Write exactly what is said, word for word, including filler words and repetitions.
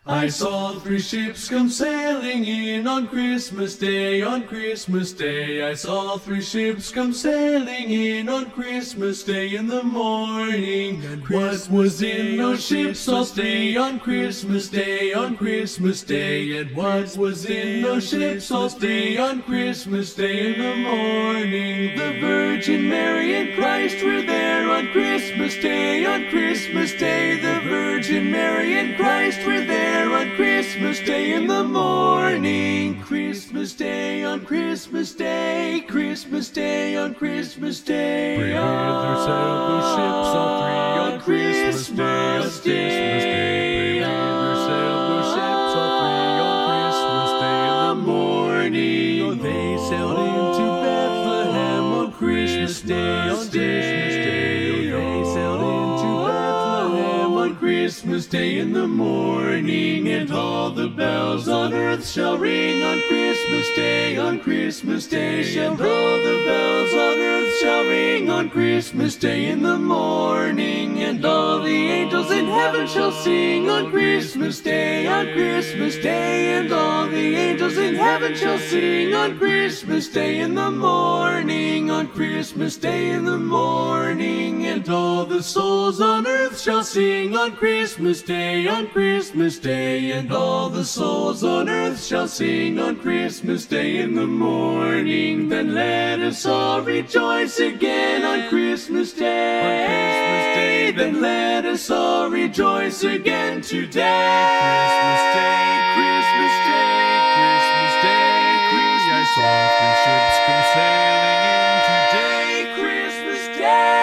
I saw three ships come sailing in on Christmas Day, on Christmas Day. I saw three ships come sailing in on Christmas Day in the morning. And what was in those ships all stay on Christmas Day, on Christmas Day. And what was in those ships all stay on Christmas Day in the morning. The Virgin Mary and Christ were there on Christmas Day, on Christmas Day. The Virgin Mary and Christ were there on Christmas Day in the morning. Christmas Day on Christmas Day, Christmas Day on Christmas Day. Together sailed the ships all three on Christmas Day, on Christmas Day. Together sailed the ships all three on Christmas Day in the morning. Oh, they sailed into Bethlehem on Christmas Day, on Christmas Day. They sailed into Bethlehem on Christmas Day in the morning. And all the bells on earth shall ring on Christmas Day, on Christmas Day. And all the bells on earth shall ring on Christmas Day in the morning. And all the angels in heaven shall sing on Christmas Day, on Christmas Day. And all the angels in heaven shall sing on Christmas Day in the morning, on Christmas Day in the morning. And all the souls on earth shall sing on Christmas Day, on Christmas Day. And all the souls on earth shall sing on Christmas Day in the morning. Then let us all rejoice again on Christmas Day, on Christmas Day. Then let us all rejoice again today. Christmas Day, Christmas Day, Christmas Day, Christmas I saw three ships come sailing in today. Christmas Day.